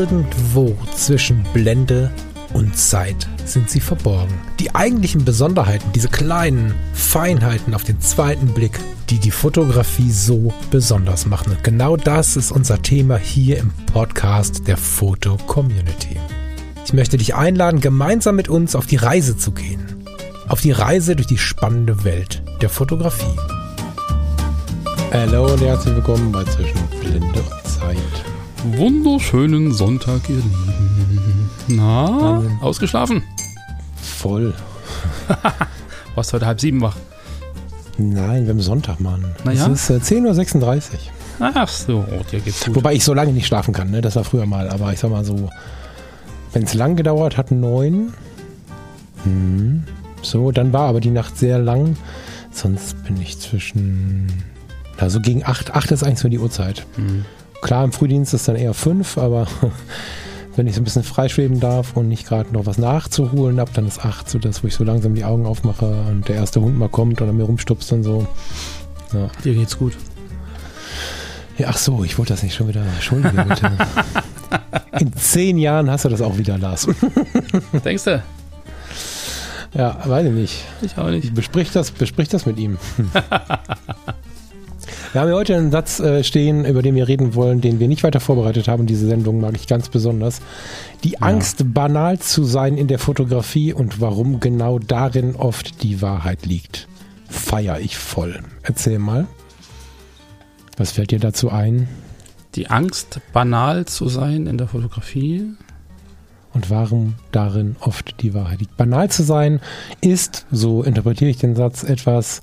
Irgendwo zwischen Blende und Zeit sind sie verborgen. Die eigentlichen Besonderheiten, diese kleinen Feinheiten auf den zweiten Blick, die die Fotografie so besonders machen. Und genau das ist unser Thema hier im Podcast der Foto-Community. Ich möchte dich einladen, gemeinsam mit uns auf die Reise zu gehen. Auf die Reise durch die spannende Welt der Fotografie. Hallo und herzlich willkommen bei Zwischen Blende und Zeit. Wunderschönen Sonntag, ihr Lieben. Na, ausgeschlafen? Voll. Warst heute 6:30 wach? Nein, wir haben Sonntag, Mann. Naja. Es ist 10:36 Uhr. Ach so, dir geht's gut. Wobei ich so lange nicht schlafen kann, ne? Das war früher mal. Aber ich sag mal so, wenn es lang gedauert hat, 9. So, dann war aber die Nacht sehr lang. Sonst bin ich zwischen... Also gegen 8. 8 ist eigentlich so die Uhrzeit. Klar, im Frühdienst ist dann eher 5, aber wenn ich so ein bisschen freischweben darf und nicht gerade noch was nachzuholen habe, dann ist 8 so das, wo ich so langsam die Augen aufmache und der erste Hund mal kommt und an mir rumstupst und so. Ja. Dir geht's gut. Ja, ach so, ich wollte das nicht schon wieder. Entschuldige bitte. In 10 Jahren hast du das auch wieder, Lars. Denkst du? Ja, weiß ich nicht. Ich auch nicht. Besprich das mit ihm. Wir haben hier heute einen Satz stehen, über den wir reden wollen, den wir nicht weiter vorbereitet haben. Diese Sendung mag ich ganz besonders. Die Angst, banal zu sein in der Fotografie und warum genau darin oft die Wahrheit liegt. Feier ich voll. Erzähl mal. Was fällt dir dazu ein? Die Angst, banal zu sein in der Fotografie. Und warum darin oft die Wahrheit liegt. Banal zu sein ist, so interpretiere ich den Satz, etwas...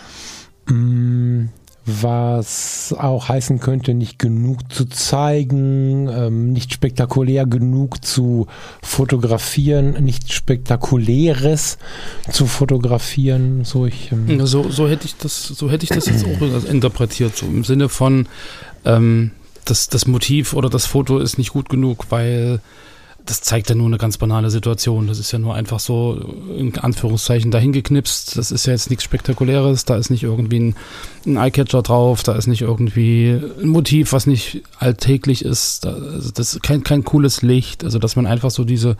was auch heißen könnte, nicht genug zu zeigen, nicht spektakulär genug zu fotografieren, nicht Spektakuläres zu fotografieren. So hätte ich das jetzt auch interpretiert, so im Sinne von das Motiv oder das Foto ist nicht gut genug, weil das zeigt ja nur eine ganz banale Situation. Das ist ja nur einfach so, in Anführungszeichen, dahin geknipst. Das ist ja jetzt nichts Spektakuläres. Da ist nicht irgendwie ein Eyecatcher drauf. Da ist nicht irgendwie ein Motiv, was nicht alltäglich ist. Das ist kein cooles Licht. Also, dass man einfach so diese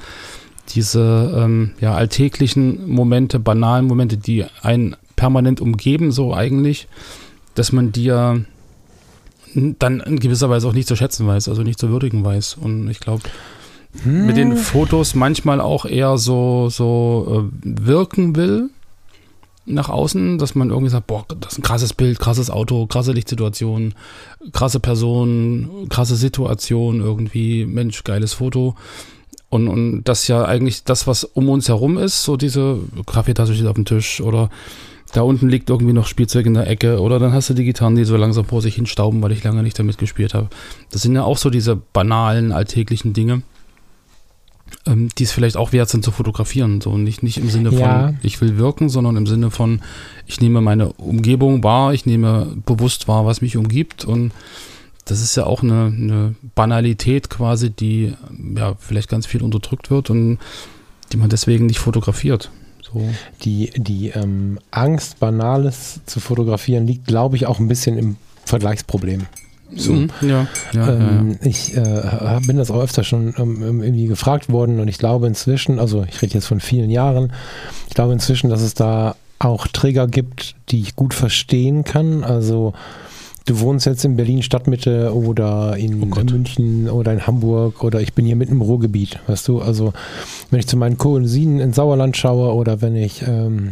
alltäglichen Momente, banalen Momente, die einen permanent umgeben, so eigentlich, dass man die ja dann in gewisser Weise auch nicht zu schätzen weiß, also nicht zu würdigen weiß. Und ich glaube, mit den Fotos manchmal auch eher so wirken will nach außen, dass man irgendwie sagt, boah, das ist ein krasses Bild, krasses Auto, krasse Lichtsituation, krasse Person, krasse Situation irgendwie, Mensch, geiles Foto. Und das ja eigentlich das, was um uns herum ist, so diese Kaffeetasse steht auf dem Tisch oder da unten liegt irgendwie noch Spielzeug in der Ecke oder dann hast du die Gitarren, die so langsam vor sich hin stauben, weil ich lange nicht damit gespielt habe. Das sind ja auch so diese banalen, alltäglichen Dinge, die es vielleicht auch wert sind zu fotografieren. So nicht im Sinne von, ich will wirken, sondern im Sinne von, ich nehme meine Umgebung wahr, ich nehme bewusst wahr, was mich umgibt. Und das ist ja auch eine Banalität quasi, die ja vielleicht ganz viel unterdrückt wird und die man deswegen nicht fotografiert. So. Die Angst, Banales zu fotografieren, liegt, glaube ich, auch ein bisschen im Vergleichsproblem. So. Ich bin das auch öfter schon irgendwie gefragt worden und ich glaube inzwischen, also ich rede jetzt von vielen Jahren, ich glaube inzwischen, dass es da auch Trigger gibt, die ich gut verstehen kann. Also du wohnst jetzt in Berlin Stadtmitte oder in München oder in Hamburg oder ich bin hier mitten im Ruhrgebiet, weißt du, also wenn ich zu meinen Cousinen in Sauerland schaue oder wenn ich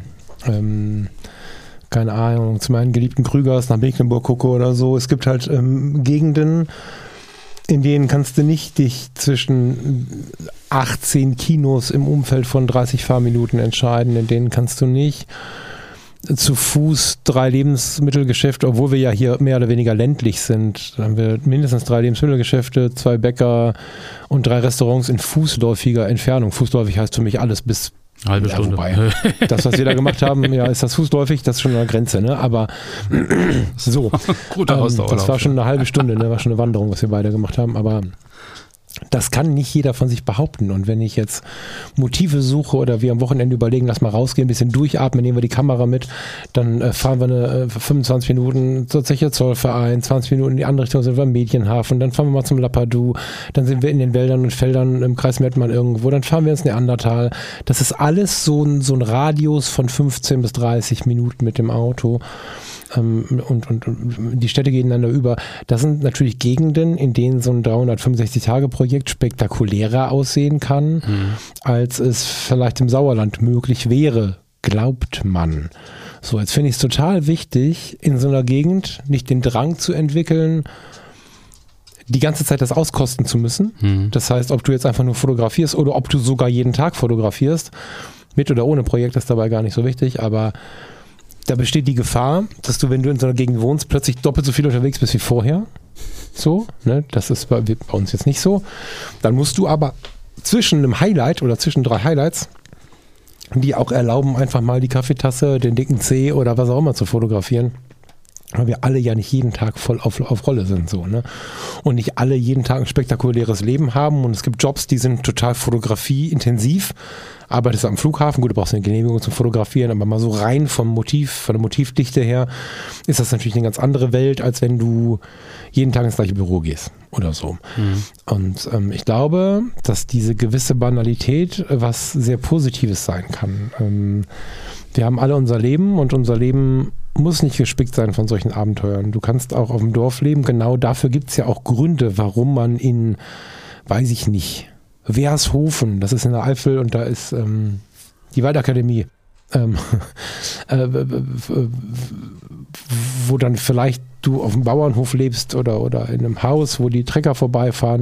keine Ahnung, zu meinen geliebten Krügers nach Mecklenburg gucke oder so. Es gibt halt Gegenden, in denen kannst du nicht dich zwischen 18 Kinos im Umfeld von 30 Fahrminuten entscheiden. In denen kannst du nicht zu Fuß 3 Lebensmittelgeschäfte, obwohl wir ja hier mehr oder weniger ländlich sind. Da haben wir mindestens 3 Lebensmittelgeschäfte, 2 Bäcker und 3 Restaurants in fußläufiger Entfernung. Fußläufig heißt für mich alles bis halbe Stunde. Wobei, das, was wir da gemacht haben, ist das fußläufig, das ist schon an der Grenze, ne? Aber so. Guter Ausdauer. Das war schon eine halbe Stunde, ne? War schon eine Wanderung, was wir beide gemacht haben, aber Das kann nicht jeder von sich behaupten. Und wenn ich jetzt Motive suche oder wir am Wochenende überlegen, lass mal rausgehen, ein bisschen durchatmen, nehmen wir die Kamera mit, dann fahren wir 25 Minuten zur Zeche Zollverein, 20 Minuten in die andere Richtung sind wir im Medienhafen, dann fahren wir mal zum Lapadou, dann sind wir in den Wäldern und Feldern im Kreis Mettmann irgendwo, dann fahren wir ins Neandertal. Das ist alles so ein Radius von 15 bis 30 Minuten mit dem Auto. Und die Städte gehen einander über. Das sind natürlich Gegenden, in denen so ein 365-Tage-Projekt spektakulärer aussehen kann, als es vielleicht im Sauerland möglich wäre, glaubt man. So, jetzt finde ich es total wichtig, in so einer Gegend nicht den Drang zu entwickeln, die ganze Zeit das auskosten zu müssen. Das heißt, ob du jetzt einfach nur fotografierst oder ob du sogar jeden Tag fotografierst, mit oder ohne Projekt ist dabei gar nicht so wichtig, aber da besteht die Gefahr, dass du, wenn du in so einer Gegend wohnst, plötzlich doppelt so viel unterwegs bist wie vorher. So, ne? Das ist bei uns jetzt nicht so. Dann musst du aber zwischen einem Highlight oder zwischen 3 Highlights, die auch erlauben, einfach mal die Kaffeetasse, den dicken Zeh oder was auch immer zu fotografieren, weil wir alle ja nicht jeden Tag voll auf Rolle sind. So, ne? Und nicht alle jeden Tag ein spektakuläres Leben haben. Und es gibt Jobs, die sind total fotografieintensiv. Arbeitest am Flughafen, gut, du brauchst eine Genehmigung zum Fotografieren, aber mal so rein von der Motivdichte her ist das natürlich eine ganz andere Welt, als wenn du jeden Tag ins gleiche Büro gehst oder so. Und ich glaube, dass diese gewisse Banalität was sehr Positives sein kann. Wir haben alle unser Leben und unser Leben muss nicht gespickt sein von solchen Abenteuern. Du kannst auch auf dem Dorf leben, genau dafür gibt es ja auch Gründe, warum man in, weiß ich nicht, Wershofen, das ist in der Eifel und da ist die Waldakademie, wo dann vielleicht du auf dem Bauernhof lebst oder in einem Haus, wo die Trecker vorbeifahren,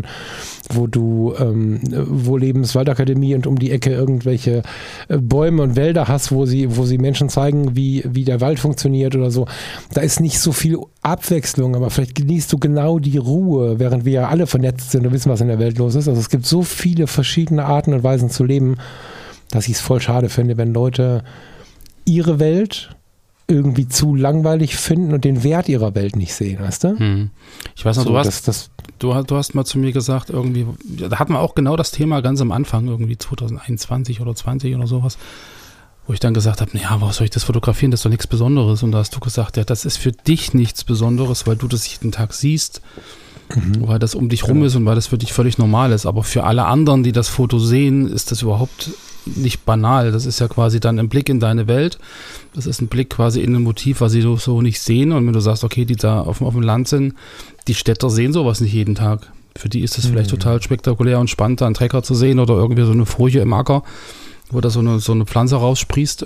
wo Lebenswaldakademie und um die Ecke irgendwelche Bäume und Wälder hast, wo sie Menschen zeigen, wie der Wald funktioniert oder so. Da ist nicht so viel Abwechslung, aber vielleicht genießt du genau die Ruhe, während wir ja alle vernetzt sind und wissen, was in der Welt los ist. Also es gibt so viele verschiedene Arten und Weisen zu leben, dass ich es voll schade finde, wenn Leute ihre Welt irgendwie zu langweilig finden und den Wert ihrer Welt nicht sehen, weißt du? Ich weiß noch, du hast mal zu mir gesagt, irgendwie, da hatten wir auch genau das Thema ganz am Anfang, irgendwie 2021 oder 20 oder sowas, wo ich dann gesagt habe, naja, was soll ich das fotografieren, das ist doch nichts Besonderes. Und da hast du gesagt, ja, das ist für dich nichts Besonderes, weil du das jeden Tag siehst, weil das um dich rum ist und weil das für dich völlig normal ist. Aber für alle anderen, die das Foto sehen, ist das überhaupt nicht banal. Das ist ja quasi dann ein Blick in deine Welt. Das ist ein Blick quasi in ein Motiv, was sie so nicht sehen. Und wenn du sagst, okay, die da auf dem Land sind, die Städter sehen sowas nicht jeden Tag. Für die ist es vielleicht total spektakulär und spannend, da einen Trecker zu sehen oder irgendwie so eine Furche im Acker, wo da so eine Pflanze raussprießt,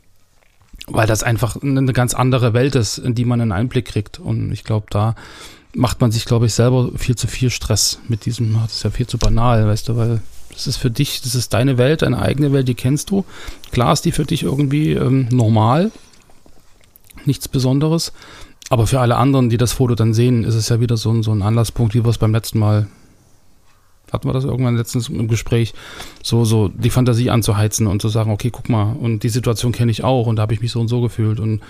weil das einfach eine ganz andere Welt ist, in die man einen Einblick kriegt. Und ich glaube, da macht man sich, glaube ich, selber viel zu viel Stress mit diesem, das ist ja viel zu banal, weißt du, weil das ist für dich, das ist deine Welt, deine eigene Welt, die kennst du. Klar ist die für dich irgendwie normal, nichts Besonderes, aber für alle anderen, die das Foto dann sehen, ist es ja wieder so ein Anlasspunkt, wie wir es beim letzten Mal, hatten wir das irgendwann letztens im Gespräch, so die Fantasie anzuheizen und zu sagen, okay, guck mal, und die Situation kenne ich auch und da habe ich mich so und so gefühlt und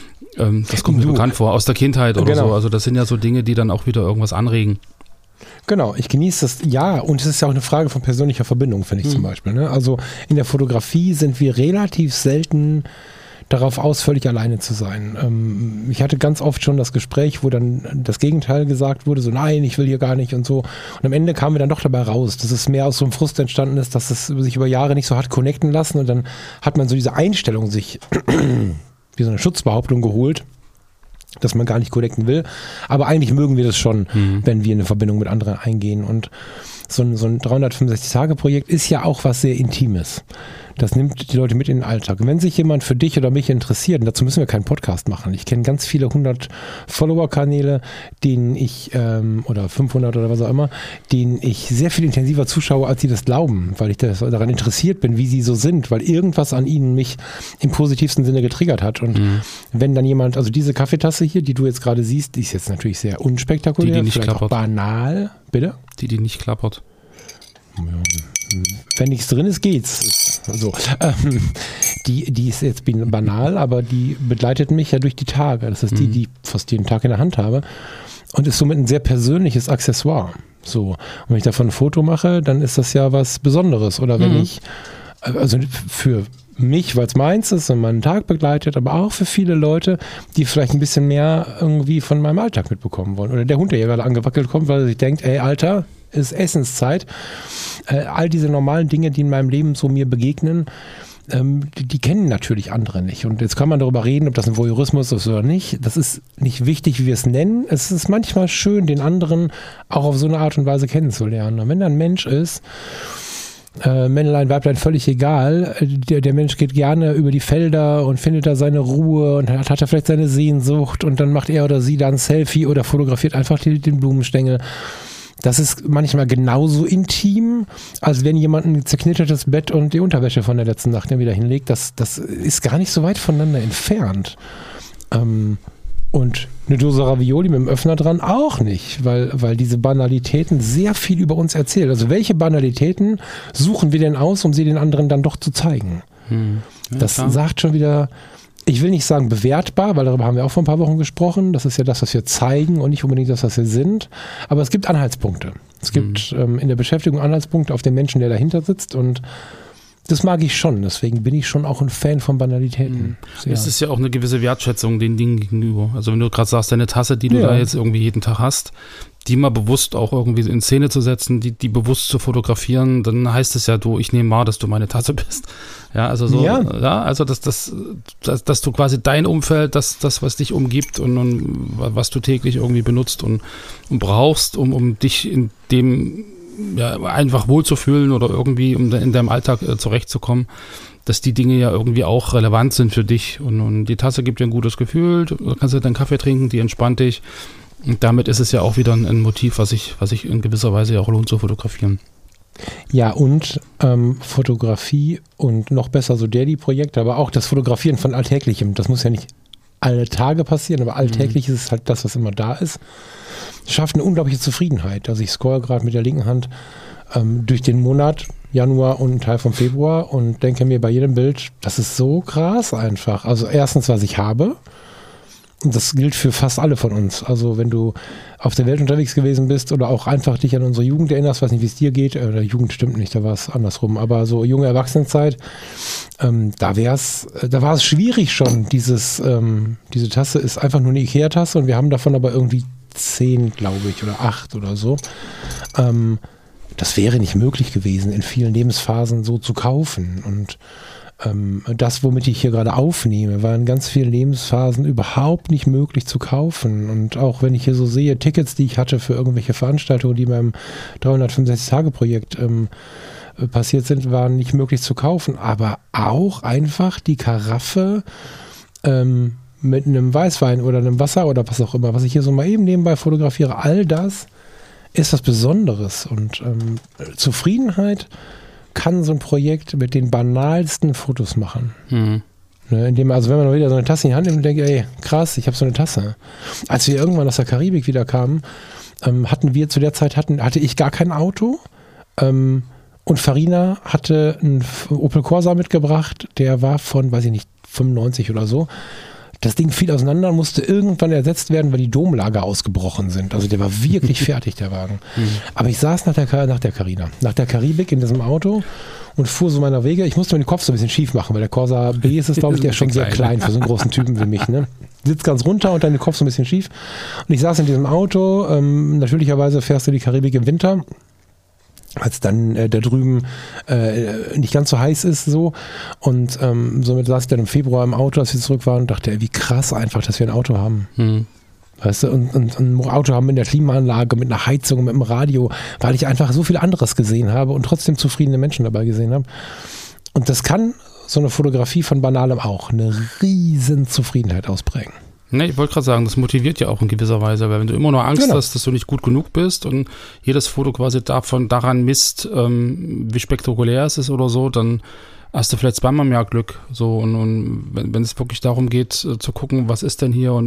das kommt mir bekannt vor, aus der Kindheit oder so. Also das sind ja so Dinge, die dann auch wieder irgendwas anregen. Genau, ich genieße das, ja, und es ist ja auch eine Frage von persönlicher Verbindung, finde ich zum Beispiel. Ne? Also in der Fotografie sind wir relativ selten darauf aus, völlig alleine zu sein. Ich hatte ganz oft schon das Gespräch, wo dann das Gegenteil gesagt wurde, so nein, ich will hier gar nicht und so. Und am Ende kamen wir dann doch dabei raus, dass es mehr aus so einem Frust entstanden ist, dass es sich über Jahre nicht so hat connecten lassen und dann hat man so diese Einstellung sich wie so eine Schutzbehauptung geholt, dass man gar nicht connecten will. Aber eigentlich mögen wir das schon, wenn wir eine Verbindung mit anderen eingehen. Und so ein 365-Tage-Projekt ist ja auch was sehr Intimes. Das nimmt die Leute mit in den Alltag. Und wenn sich jemand für dich oder mich interessiert, und dazu müssen wir keinen Podcast machen. Ich kenne ganz viele 100 Follower-Kanäle, denen ich, oder 500 oder was auch immer, denen ich sehr viel intensiver zuschaue, als sie das glauben, weil ich daran interessiert bin, wie sie so sind, weil irgendwas an ihnen mich im positivsten Sinne getriggert hat. Und wenn dann jemand, also diese Kaffeetasse hier, die du jetzt gerade siehst, die ist jetzt natürlich sehr unspektakulär, die nicht vielleicht klappert. Auch banal. Bitte? Die nicht klappert. Ja. Wenn nichts drin ist, geht's. So. Die ist jetzt banal, aber die begleitet mich ja durch die Tage. Das ist die ich fast jeden Tag in der Hand habe und ist somit ein sehr persönliches Accessoire. So. Und wenn ich davon ein Foto mache, dann ist das ja was Besonderes. Oder wenn ich, also für mich, weil es meins ist und meinen Tag begleitet, aber auch für viele Leute, die vielleicht ein bisschen mehr irgendwie von meinem Alltag mitbekommen wollen. Oder der Hund, der hier gerade angewackelt kommt, weil er sich denkt, ey, Alter, ist Essenszeit. All diese normalen Dinge, die in meinem Leben so mir begegnen, die kennen natürlich andere nicht. Und jetzt kann man darüber reden, ob das ein Voyeurismus ist oder nicht. Das ist nicht wichtig, wie wir es nennen. Es ist manchmal schön, den anderen auch auf so eine Art und Weise kennenzulernen. Und wenn da ein Mensch ist, Männlein, Weiblein, völlig egal. Der Mensch geht gerne über die Felder und findet da seine Ruhe und hat da vielleicht seine Sehnsucht und dann macht er oder sie da ein Selfie oder fotografiert einfach den Blumenstängel. Das ist manchmal genauso intim, als wenn jemand ein zerknittertes Bett und die Unterwäsche von der letzten Nacht wieder hinlegt. Das ist gar nicht so weit voneinander entfernt. Und eine Dose Ravioli mit dem Öffner dran auch nicht, weil diese Banalitäten sehr viel über uns erzählen. Also welche Banalitäten suchen wir denn aus, um sie den anderen dann doch zu zeigen? Ja, das klar. Sagt schon wieder, ich will nicht sagen bewertbar, weil darüber haben wir auch vor ein paar Wochen gesprochen. Das ist ja das, was wir zeigen und nicht unbedingt das, was wir sind. Aber es gibt Anhaltspunkte. Es gibt in der Beschäftigung Anhaltspunkte auf den Menschen, der dahinter sitzt, und das mag ich schon, deswegen bin ich schon auch ein Fan von Banalitäten. Es ist ja auch eine gewisse Wertschätzung den Dingen gegenüber. Also wenn du gerade sagst, deine Tasse, die du da jetzt irgendwie jeden Tag hast, die mal bewusst auch irgendwie in Szene zu setzen, die bewusst zu fotografieren, dann heißt es ja, ich nehme wahr, dass du meine Tasse bist. Ja, also so, also dass du quasi dein Umfeld, das was dich umgibt und was du täglich irgendwie benutzt und brauchst, um dich in dem einfach wohlzufühlen oder irgendwie, um in deinem Alltag zurechtzukommen, dass die Dinge ja irgendwie auch relevant sind für dich. Und die Tasse gibt dir ein gutes Gefühl, du kannst deinen Kaffee trinken, die entspannt dich. Und damit ist es ja auch wieder ein Motiv, was sich in gewisser Weise ja auch lohnt zu fotografieren. Ja, und Fotografie und noch besser so Daily-Projekte, aber auch das Fotografieren von Alltäglichem. Das muss ja nicht alle Tage passieren, aber alltäglich ist es halt das, was immer da ist. Schafft eine unglaubliche Zufriedenheit. Also ich scroll gerade mit der linken Hand durch den Monat Januar und einen Teil vom Februar und denke mir bei jedem Bild, das ist so krass einfach. Also erstens, was ich habe, und das gilt für fast alle von uns. Also wenn du auf der Welt unterwegs gewesen bist oder auch einfach dich an unsere Jugend erinnerst, weiß nicht, wie es dir geht, oder Jugend stimmt nicht, da war es andersrum, aber so junge Erwachsenenzeit, da war es schwierig schon, diese Tasse ist einfach nur eine Ikea-Tasse und wir haben davon aber irgendwie 10, glaube ich, oder 8 oder so. Das wäre nicht möglich gewesen, in vielen Lebensphasen so zu kaufen. Und das, womit ich hier gerade aufnehme, war in ganz vielen Lebensphasen überhaupt nicht möglich zu kaufen. Und auch wenn ich hier so sehe, Tickets, die ich hatte für irgendwelche Veranstaltungen, die beim 365-Tage-Projekt passiert sind, waren nicht möglich zu kaufen. Aber auch einfach die Karaffe mit einem Weißwein oder einem Wasser oder was auch immer, was ich hier so mal eben nebenbei fotografiere, all das ist was Besonderes. Und Zufriedenheit kann so ein Projekt mit den banalsten Fotos machen. Ne, wenn man mal wieder so eine Tasse in die Hand nimmt und denkt, ey, krass, ich habe so eine Tasse. Als wir irgendwann aus der Karibik wieder kamen, hatte ich gar kein Auto. Und Farina hatte einen Opel Corsa mitgebracht, der war von, weiß ich nicht, 95 oder so. Das Ding fiel auseinander und musste irgendwann ersetzt werden, weil die Domlager ausgebrochen sind. Also der war wirklich fertig, der Wagen. Aber ich saß nach der Karibik in diesem Auto und fuhr so meiner Wege. Ich musste mir den Kopf so ein bisschen schief machen, weil der Corsa B ist, glaube ich, der ist schon sehr klein für so einen großen Typen wie mich. Ne? Sitzt ganz runter und dann den Kopf so ein bisschen schief. Und ich saß in diesem Auto. Natürlicherweise fährst du die Karibik im Winter, als dann da drüben nicht ganz so heiß ist so, und somit saß ich dann im Februar im Auto, als wir zurück waren, und dachte, ey, wie krass einfach, dass wir ein Auto haben. Weißt du, und ein Auto haben mit der Klimaanlage, mit einer Heizung, mit einem Radio, weil ich einfach so viel anderes gesehen habe und trotzdem zufriedene Menschen dabei gesehen habe. Und das kann so eine Fotografie von Banalem auch eine riesen Zufriedenheit ausprägen. Ne, ich wollte gerade sagen, das motiviert ja auch in gewisser Weise, weil wenn du immer nur Angst hast, dass du nicht gut genug bist und jedes Foto quasi daran misst, wie spektakulär es ist oder so, dann hast du vielleicht zweimal mehr Glück. So, und wenn es wirklich darum geht, zu gucken, was ist denn hier und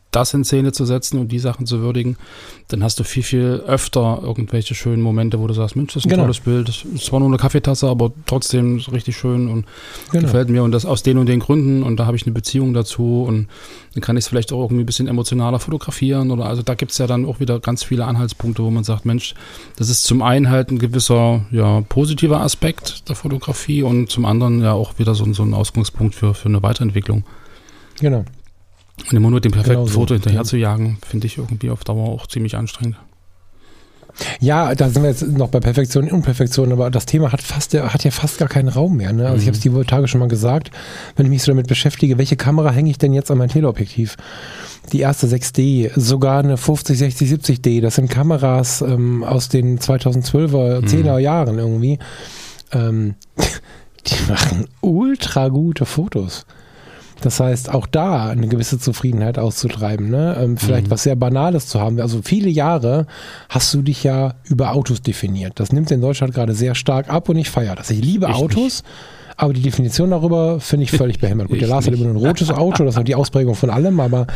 das in Szene zu setzen und die Sachen zu würdigen, dann hast du viel, viel öfter irgendwelche schönen Momente, wo du sagst, Mensch, das ist ein tolles Bild, das ist zwar nur eine Kaffeetasse, aber trotzdem richtig schön und gefällt mir und das aus den und den Gründen und da habe ich eine Beziehung dazu und dann kann ich es vielleicht auch irgendwie ein bisschen emotionaler fotografieren oder also da gibt es ja dann auch wieder ganz viele Anhaltspunkte, wo man sagt, Mensch, das ist zum einen halt ein gewisser, positiver Aspekt der Fotografie und zum anderen ja auch wieder so ein Ausgangspunkt für eine Weiterentwicklung. Genau. Und immer nur dem perfekten Foto hinterher zu jagen, finde ich irgendwie auf Dauer auch ziemlich anstrengend. Ja, da sind wir jetzt noch bei Perfektion und Unperfektion, aber das Thema hat ja fast gar keinen Raum mehr. Ne? Also ich habe es die Tage schon mal gesagt, wenn ich mich so damit beschäftige, welche Kamera hänge ich denn jetzt an mein Teleobjektiv? Die erste 6D, sogar eine 50, 60, 70D, das sind Kameras aus den 2012er, 10er Jahren irgendwie. Die machen ultra gute Fotos. Das heißt, auch da eine gewisse Zufriedenheit auszutreiben, ne? Vielleicht was sehr Banales zu haben. Also viele Jahre hast du dich ja über Autos definiert. Das nimmt in Deutschland gerade sehr stark ab und ich feiere das. Ich liebe Autos, aber die Definition darüber finde ich völlig behämmert. Gut, der Lars hat immer nur ein rotes Auto, das hat die Ausprägung von allem, aber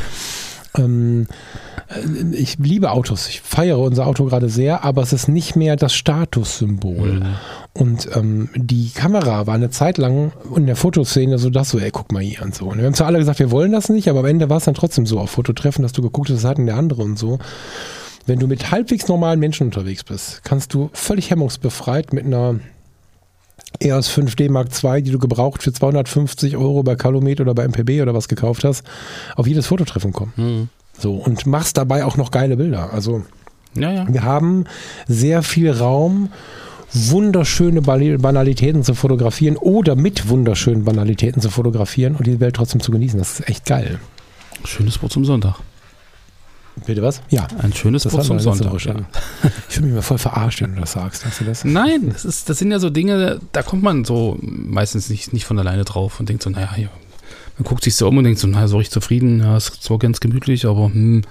ich liebe Autos. Ich feiere unser Auto gerade sehr, aber es ist nicht mehr das Statussymbol. Und die Kamera war eine Zeit lang in der Fotoszene so das so, ey, guck mal hier und so. Und wir haben zwar alle gesagt, wir wollen das nicht, aber am Ende war es dann trotzdem so auf Fototreffen, dass du geguckt hast, das hatten der andere und so. Wenn du mit halbwegs normalen Menschen unterwegs bist, kannst du völlig hemmungsbefreit mit einer EOS 5D Mark II, die du gebraucht für 250 € bei Calumet oder bei MPB oder was gekauft hast, auf jedes Fototreffen kommen. So, und machst dabei auch noch geile Bilder. Also wir haben sehr viel Raum, wunderschöne Banalitäten zu fotografieren oder mit wunderschönen Banalitäten zu fotografieren und die Welt trotzdem zu genießen. Das ist echt geil. Schönes Wort zum Sonntag. Bitte was? Ja. Ein schönes Wort zum Sonntag. Ich fühle mich mal voll verarscht, wenn du das sagst. Hast du das? Nein, das sind ja so Dinge, da kommt man so meistens nicht von alleine drauf und denkt so, naja, man guckt sich so um und denkt so, naja, so richtig zufrieden, ja, ist zwar ganz gemütlich, aber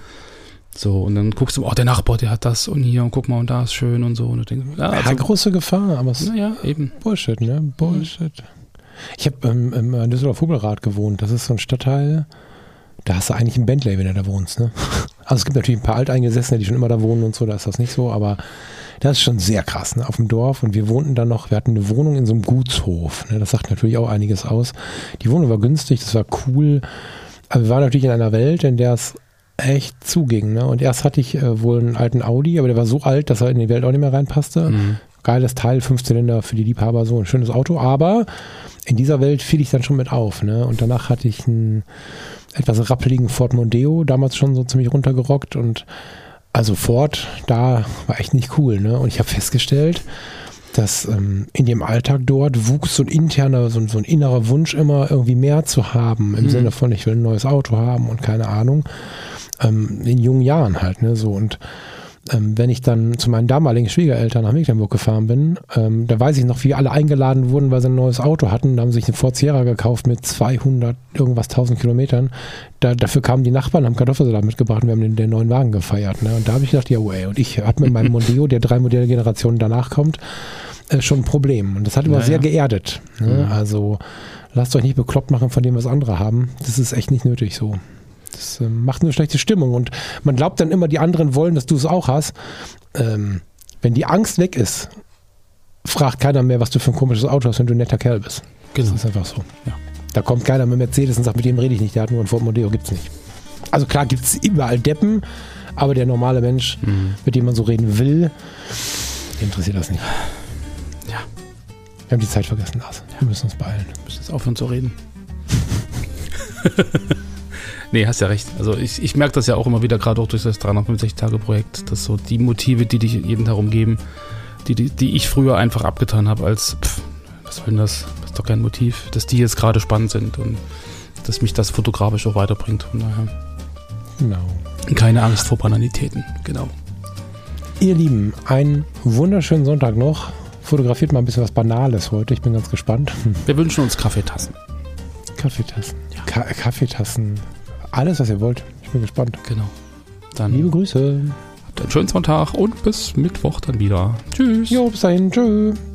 so, und dann guckst du, der Nachbar, der hat das und hier und guck mal und da ist schön und so. Und du denkst, große Gefahr, aber es eben. Bullshit, ne? Bullshit. Ich habe in Düsseldorf-Hubelrath gewohnt. Das ist so ein Stadtteil, da hast du eigentlich ein Bentley, wenn du da wohnst, ne? Also es gibt natürlich ein paar Alteingesessene, die schon immer da wohnen und so, da ist das nicht so, aber das ist schon sehr krass, ne? Auf dem Dorf und wir wohnten dann noch, wir hatten eine Wohnung in so einem Gutshof, ne? Das sagt natürlich auch einiges aus. Die Wohnung war günstig, das war cool, aber wir waren natürlich in einer Welt, in der es echt zuging, ne? Und erst hatte ich wohl einen alten Audi, aber der war so alt, dass er in die Welt auch nicht mehr reinpasste. Geiles Teil, 5-Zylinder für die Liebhaber, so ein schönes Auto, aber in dieser Welt fiel ich dann schon mit auf, ne? Und danach hatte ich einen etwas rappeligen Ford Mondeo, damals schon so ziemlich runtergerockt und also Ford, da war echt nicht cool, ne? Und ich habe festgestellt, dass in dem Alltag dort wuchs so ein interner, so ein innerer Wunsch immer irgendwie mehr zu haben, im Sinne von, ich will ein neues Auto haben und keine Ahnung, in jungen Jahren halt, ne? So und wenn ich dann zu meinen damaligen Schwiegereltern nach Mecklenburg gefahren bin, da weiß ich noch, wie alle eingeladen wurden, weil sie ein neues Auto hatten. Da haben sie sich eine Ford Sierra gekauft mit 200 irgendwas 1000 Kilometern. Dafür kamen die Nachbarn, haben Kartoffelsalat mitgebracht und wir haben den neuen Wagen gefeiert. Ne? Und da habe ich gedacht, ja, und ich hatte mit meinem Mondeo, der 3 Modellgenerationen danach kommt, schon ein Problem. Und das hat immer sehr geerdet. Ne? Also lasst euch nicht bekloppt machen von dem, was andere haben. Das ist echt nicht nötig so. Das macht eine schlechte Stimmung und man glaubt dann immer, die anderen wollen, dass du es auch hast. Wenn die Angst weg ist, fragt keiner mehr, was du für ein komisches Auto hast, wenn du ein netter Kerl bist. Genau. Das ist einfach so. Ja. Da kommt keiner mit Mercedes und sagt, mit dem rede ich nicht, der hat nur ein Ford Mondeo, gibt's nicht. Also klar gibt es überall Deppen, aber der normale Mensch, mit dem man so reden will, interessiert das nicht. Ja. Wir haben die Zeit vergessen, Lars. Wir müssen uns beeilen. Wir müssen jetzt aufhören zu reden. Nee, hast ja recht. Also ich merke das ja auch immer wieder, gerade auch durch das 365-Tage-Projekt, dass so die Motive, die dich jeden Tag umgeben, die ich früher einfach abgetan habe als, was soll denn das? Das ist doch kein Motiv, dass die jetzt gerade spannend sind und dass mich das fotografisch auch weiterbringt. Von daher. Genau. Keine Angst vor Banalitäten, genau. Ihr Lieben, einen wunderschönen Sonntag noch. Fotografiert mal ein bisschen was Banales heute. Ich bin ganz gespannt. Wir wünschen uns Kaffeetassen. Kaffeetassen. Ja. Kaffeetassen. Alles, was ihr wollt. Ich bin gespannt. Genau. Dann liebe Grüße. Habt einen schönen Sonntag und bis Mittwoch dann wieder. Tschüss. Jo, bis dahin. Tschüss.